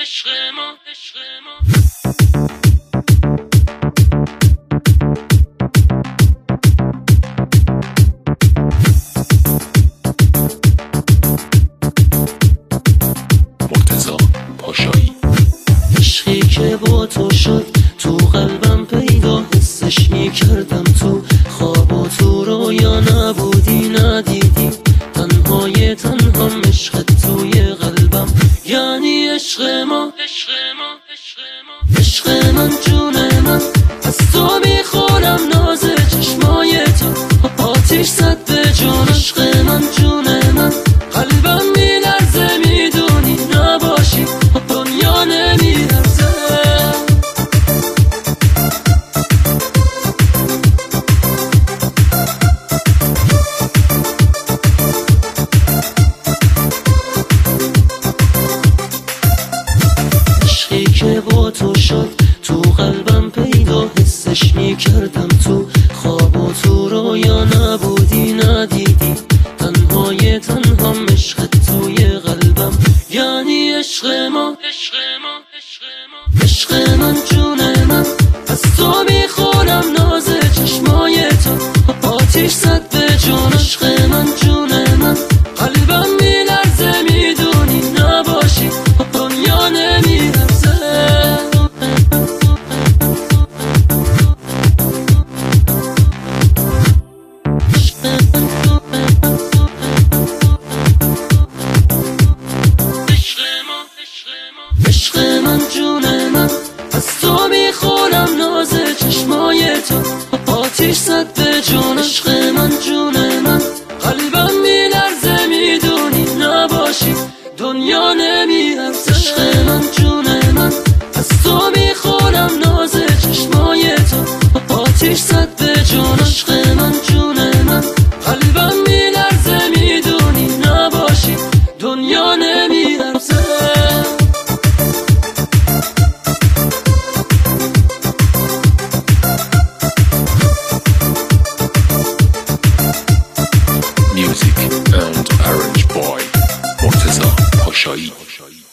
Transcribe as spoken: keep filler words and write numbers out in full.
عشق ما عشق ما مرتضی پاشایی. عشقی که با تو شد تو قلبم پیدا، حسش میکردم تو خواب و تو رویا، نبودی ندیدی تنهای تنها عشقت توی قلبم، یعنی عشق ما عشق ما عشق ما عشق من جون من، از تو میخورم ناز چشمای تو، آتیش زد به جون عشق من جون من، قلبم میلرزه میدونی نباشی دنیا نمیارزه. عشقی که با تو شد تو قلبم پیدا، حسش میکردم تو خواب و تو رویا، نبودی ندیدی تنهای تنها عشقت توی قلبم، یعنی عشق ما عشق ما عشق ما عشق من جون من، از تو میخورم ناز چشمای تو، آتیش زد به جون عشق من جون من، قلبم میلرزه میدونی نباشی دنیا نمیارزه. عشق من جون من، از تو میخورم ناز چشمای تو، آتیش زد به جون عشق من جون من، قلبم میلرزه میدونی نباشی دنیا نمیارزه. عشق من جون من، از تو میخورم ناز چشمای تو، آتیش زد به جون عشق من جون من، قلبم میلرزه میدونی نباشی دنیا نمیارزه. Music and Orange Boy. مرتضی پاشایی.